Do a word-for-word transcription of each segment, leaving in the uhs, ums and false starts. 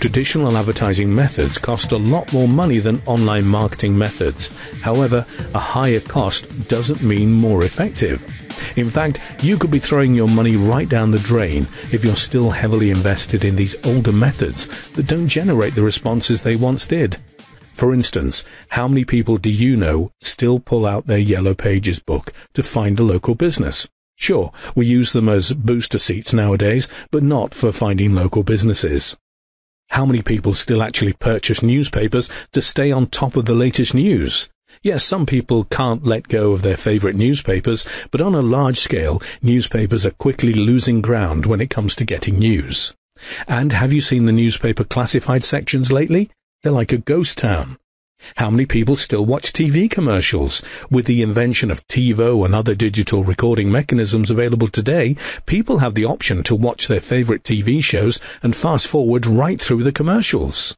Traditional advertising methods cost a lot more money than online marketing methods. However, a higher cost doesn't mean more effective. In fact, you could be throwing your money right down the drain if you're still heavily invested in these older methods that don't generate the responses they once did. For instance, how many people do you know still pull out their Yellow Pages book to find a local business? Sure, we use them as booster seats nowadays, but not for finding local businesses. How many people still actually purchase newspapers to stay on top of the latest news? Yes, some people can't let go of their favorite newspapers, but on a large scale, newspapers are quickly losing ground when it comes to getting news. And have you seen the newspaper classified sections lately? They're like a ghost town. How many people still watch T V commercials? With the invention of TiVo and other digital recording mechanisms available today, people have the option to watch their favorite T V shows and fast forward right through the commercials.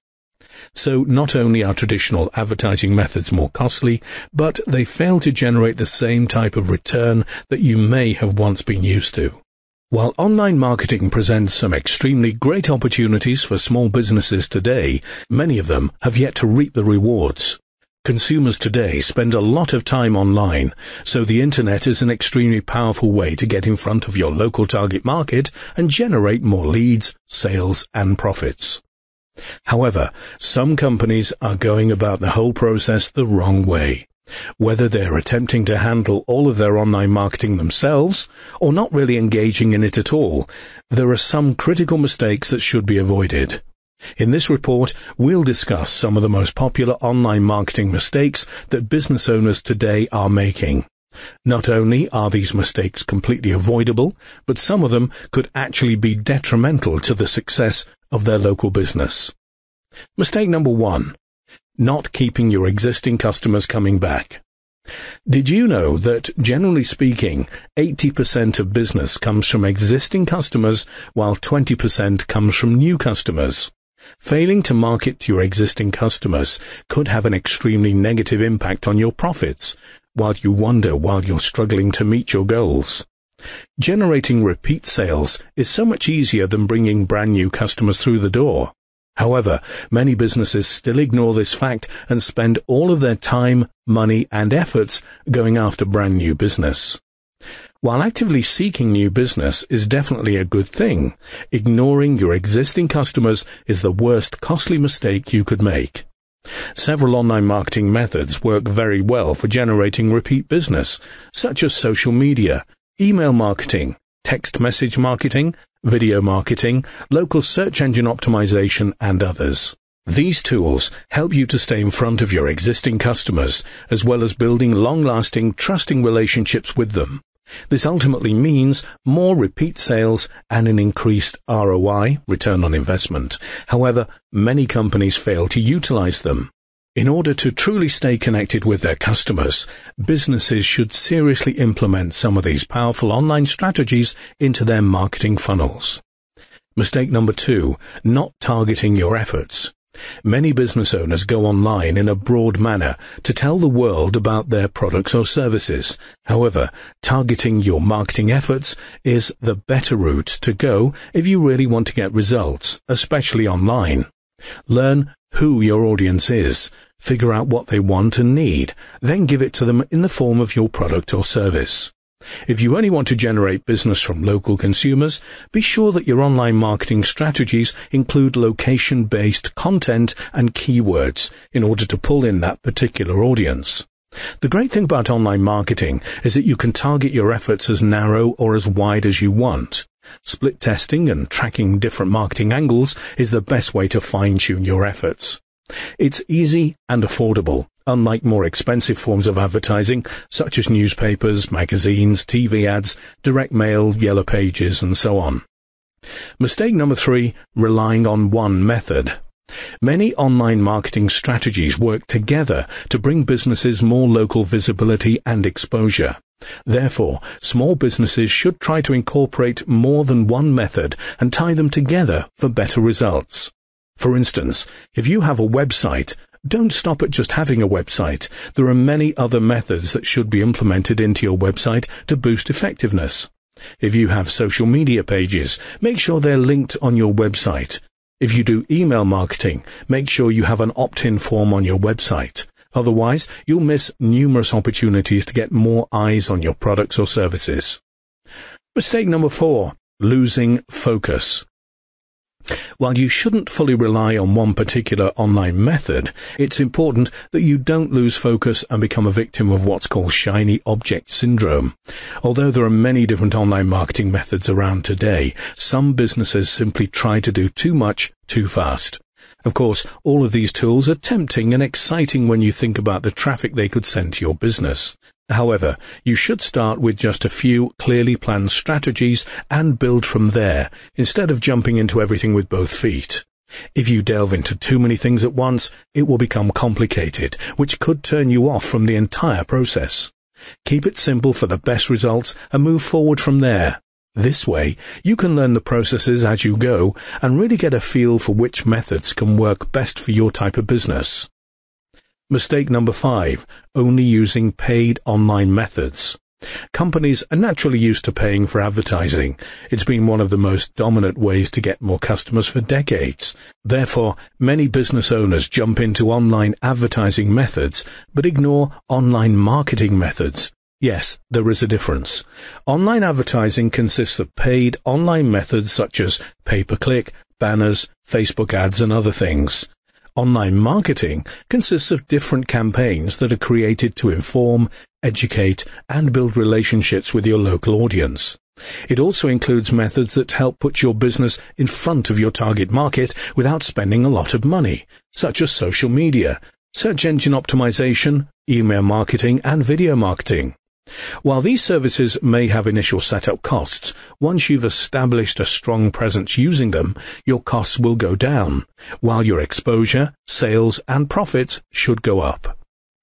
So not only are traditional advertising methods more costly, but they fail to generate the same type of return that you may have once been used to. While online marketing presents some extremely great opportunities for small businesses today, many of them have yet to reap the rewards. Consumers today spend a lot of time online, so the internet is an extremely powerful way to get in front of your local target market and generate more leads, sales, and profits. However, some companies are going about the whole process the wrong way. Whether they're attempting to handle all of their online marketing themselves or not really engaging in it at all, there are some critical mistakes that should be avoided. In this report, we'll discuss some of the most popular online marketing mistakes that business owners today are making. Not only are these mistakes completely avoidable, but some of them could actually be detrimental to the success of their local business. Mistake number one. Not keeping your existing customers coming back. Did you know that, generally speaking, eighty percent of business comes from existing customers, while twenty percent comes from new customers? Failing to market to your existing customers could have an extremely negative impact on your profits, while you wonder while you're struggling to meet your goals. Generating repeat sales is so much easier than bringing brand new customers through the door. However, many businesses still ignore this fact and spend all of their time, money, and efforts going after brand new business. While actively seeking new business is definitely a good thing, ignoring your existing customers is the worst costly mistake you could make. Several online marketing methods work very well for generating repeat business, such as social media, email marketing, text message marketing, video marketing, local search engine optimization, and others. These tools help you to stay in front of your existing customers, as well as building long-lasting, trusting relationships with them. This ultimately means more repeat sales and an increased R O I, return on investment. However, many companies fail to utilize them. In order to truly stay connected with their customers, businesses should seriously implement some of these powerful online strategies into their marketing funnels. Mistake number two, not targeting your efforts. Many business owners go online in a broad manner to tell the world about their products or services. However, targeting your marketing efforts is the better route to go if you really want to get results, especially online. Learn who your audience is, figure out what they want and need, then give it to them in the form of your product or service. If you only want to generate business from local consumers, be sure that your online marketing strategies include location-based content and keywords in order to pull in that particular audience. The great thing about online marketing is that you can target your efforts as narrow or as wide as you want. Split testing and tracking different marketing angles is the best way to fine-tune your efforts. It's easy and affordable, unlike more expensive forms of advertising, such as newspapers, magazines, T V ads, direct mail, Yellow Pages, and so on. Mistake number three, relying on one method. Many online marketing strategies work together to bring businesses more local visibility and exposure. Therefore, small businesses should try to incorporate more than one method and tie them together for better results. For instance, if you have a website, don't stop at just having a website. There are many other methods that should be implemented into your website to boost effectiveness. If you have social media pages, make sure they're linked on your website. If you do email marketing, make sure you have an opt-in form on your website. Otherwise, you'll miss numerous opportunities to get more eyes on your products or services. Mistake number four, losing focus. While you shouldn't fully rely on one particular online method, it's important that you don't lose focus and become a victim of what's called shiny object syndrome. Although there are many different online marketing methods around today, some businesses simply try to do too much too fast. Of course, all of these tools are tempting and exciting when you think about the traffic they could send to your business. However, you should start with just a few clearly planned strategies and build from there, instead of jumping into everything with both feet. If you delve into too many things at once, it will become complicated, which could turn you off from the entire process. Keep it simple for the best results and move forward from there. This way, you can learn the processes as you go and really get a feel for which methods can work best for your type of business. Mistake number five, only using paid online methods. Companies are naturally used to paying for advertising. It's been one of the most dominant ways to get more customers for decades. Therefore, many business owners jump into online advertising methods but ignore online marketing methods. Yes, there is a difference. Online advertising consists of paid online methods such as pay-per-click, banners, Facebook ads, and other things. Online marketing consists of different campaigns that are created to inform, educate, and build relationships with your local audience. It also includes methods that help put your business in front of your target market without spending a lot of money, such as social media, search engine optimization, email marketing, and video marketing. While these services may have initial setup costs, once you've established a strong presence using them, your costs will go down, while your exposure, sales, and profits should go up.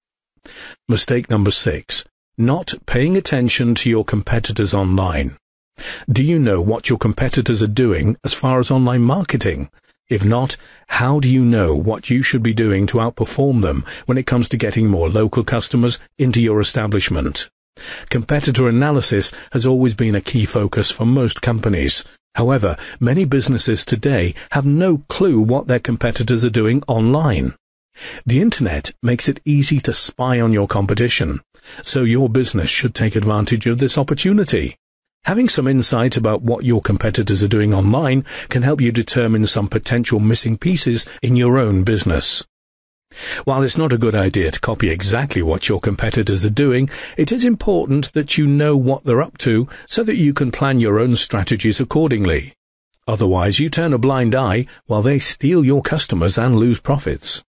Mistake number six, not paying attention to your competitors online. Do you know what your competitors are doing as far as online marketing? If not, how do you know what you should be doing to outperform them when it comes to getting more local customers into your establishment? Competitor analysis has always been a key focus for most companies. However, many businesses today have no clue what their competitors are doing online. The internet makes it easy to spy on your competition, so your business should take advantage of this opportunity. Having some insight about what your competitors are doing online can help you determine some potential missing pieces in your own business. While it's not a good idea to copy exactly what your competitors are doing, it is important that you know what they're up to so that you can plan your own strategies accordingly. Otherwise, you turn a blind eye while they steal your customers and lose profits.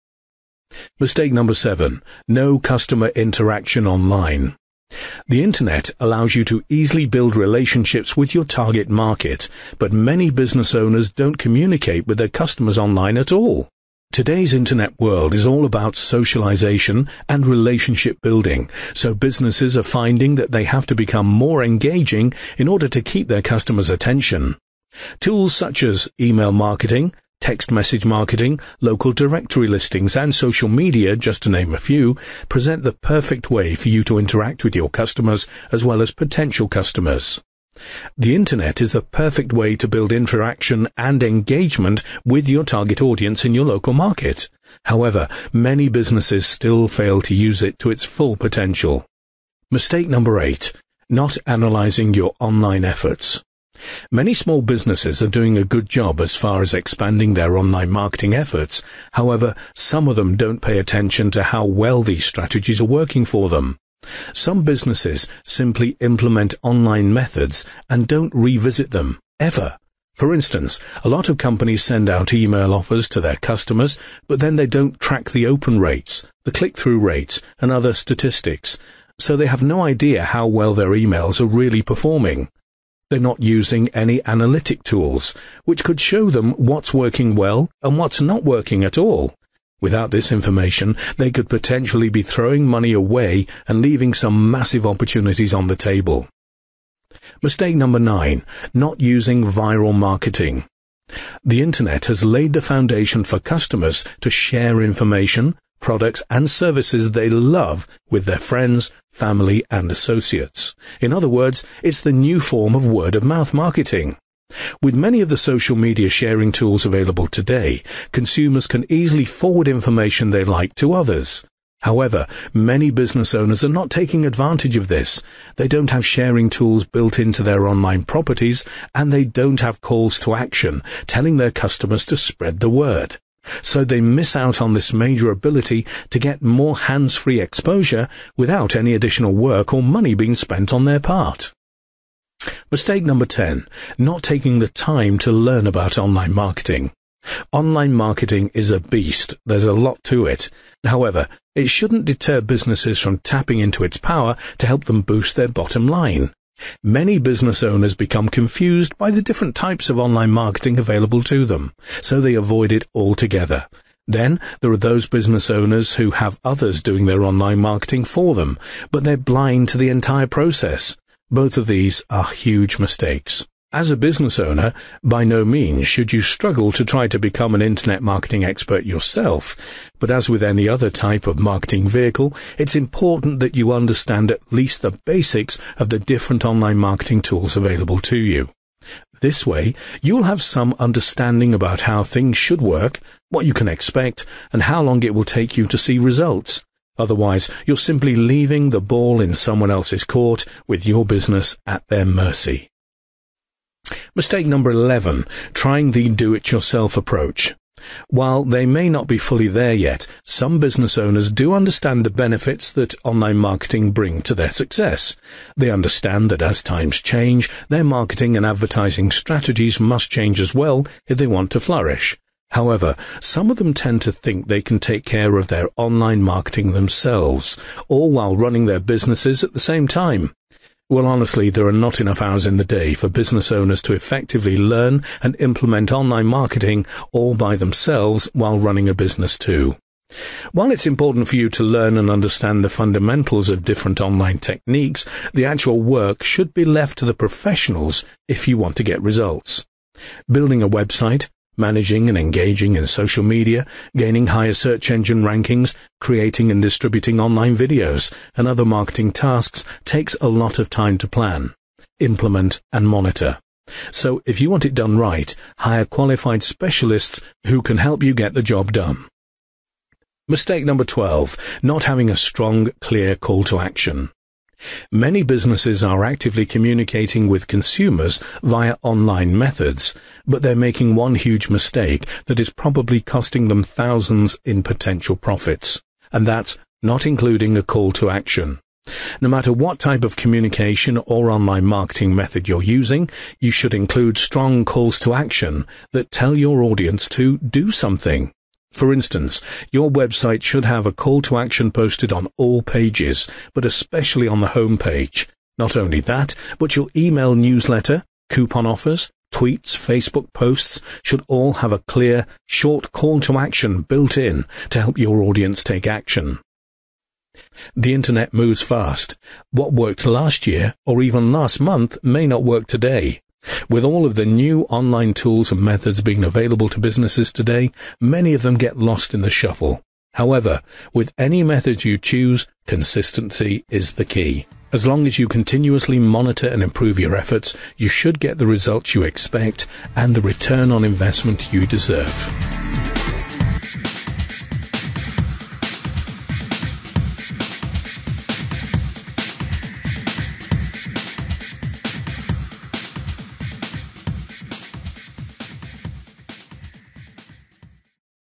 Mistake number seven, no customer interaction online. The internet allows you to easily build relationships with your target market, but many business owners don't communicate with their customers online at all. Today's internet world is all about socialization and relationship building, so businesses are finding that they have to become more engaging in order to keep their customers' attention. Tools such as email marketing, text message marketing, local directory listings, and social media, just to name a few, present the perfect way for you to interact with your customers as well as potential customers. The internet is the perfect way to build interaction and engagement with your target audience in your local market. However, many businesses still fail to use it to its full potential. Mistake number eight, not analyzing your online efforts. Many small businesses are doing a good job as far as expanding their online marketing efforts. However, some of them don't pay attention to how well these strategies are working for them. Some businesses simply implement online methods and don't revisit them, ever. For instance, a lot of companies send out email offers to their customers, but then they don't track the open rates, the click-through rates, and other statistics, so they have no idea how well their emails are really performing. They're not using any analytic tools, which could show them what's working well and what's not working at all. Without this information, they could potentially be throwing money away and leaving some massive opportunities on the table. Mistake number nine, not using viral marketing. The internet has laid the foundation for customers to share information, products, and services they love with their friends, family, and associates. In other words, it's the new form of word-of-mouth marketing. With many of the social media sharing tools available today, consumers can easily forward information they like to others. However, many business owners are not taking advantage of this. They don't have sharing tools built into their online properties, and they don't have calls to action telling their customers to spread the word. So they miss out on this major ability to get more hands-free exposure without any additional work or money being spent on their part. Mistake number ten, not taking the time to learn about online marketing. Online marketing is a beast. There's a lot to it. However, it shouldn't deter businesses from tapping into its power to help them boost their bottom line. Many business owners become confused by the different types of online marketing available to them, so they avoid it altogether. Then there are those business owners who have others doing their online marketing for them, but they're blind to the entire process. Both of these are huge mistakes. As a business owner, by no means should you struggle to try to become an internet marketing expert yourself, but as with any other type of marketing vehicle, it's important that you understand at least the basics of the different online marketing tools available to you. This way, you'll have some understanding about how things should work, what you can expect, and how long it will take you to see results. Otherwise, you're simply leaving the ball in someone else's court with your business at their mercy. Mistake number eleven, trying the do-it-yourself approach. While they may not be fully there yet, some business owners do understand the benefits that online marketing bring to their success. They understand that as times change, their marketing and advertising strategies must change as well if they want to flourish. However, some of them tend to think they can take care of their online marketing themselves, all while running their businesses at the same time. Well, honestly, there are not enough hours in the day for business owners to effectively learn and implement online marketing all by themselves while running a business too. While it's important for you to learn and understand the fundamentals of different online techniques, the actual work should be left to the professionals if you want to get results. Building a website, managing and engaging in social media, gaining higher search engine rankings, creating and distributing online videos, and other marketing tasks takes a lot of time to plan, implement, and monitor. So if you want it done right, hire qualified specialists who can help you get the job done. Mistake number twelve, not having a strong, clear call to action. Many businesses are actively communicating with consumers via online methods, but they're making one huge mistake that is probably costing them thousands in potential profits, and that's not including a call to action. No matter what type of communication or online marketing method you're using, you should include strong calls to action that tell your audience to do something. For instance, your website should have a call to action posted on all pages, but especially on the home page. Not only that, but your email newsletter, coupon offers, tweets, Facebook posts should all have a clear, short call to action built in to help your audience take action. The internet moves fast. What worked last year or even last month may not work today. With all of the new online tools and methods being available to businesses today, many of them get lost in the shuffle. However, with any method you choose, consistency is the key. As long as you continuously monitor and improve your efforts, you should get the results you expect and the return on investment you deserve.